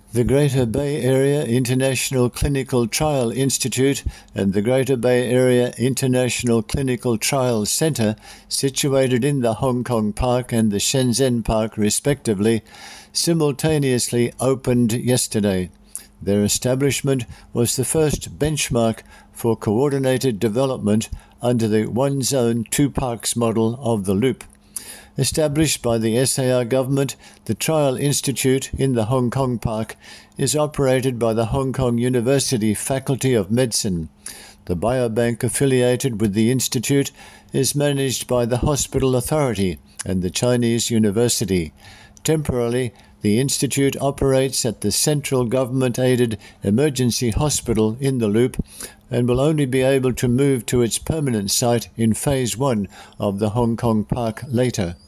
The Greater Bay Area International Clinical Trial Institute and the Greater Bay Area International Clinical Trial Centre, situated in the Hong Kong Park and the Shenzhen Park respectively, simultaneously opened yesterday. Their establishment was the first benchmark for coordinated development under the One Zone, Two Parks model of the Loop. Established by the SAR government, the Trial Institute in the Hong Kong Park is operated by the Hong Kong University Faculty of Medicine. The biobank affiliated with the institute is managed by the Hospital Authority and the Chinese University. Temporarily, the institute operates at the central government-aided emergency hospital in the Loop and will only be able to move to its permanent site in Phase 1 of the Hong Kong Park later.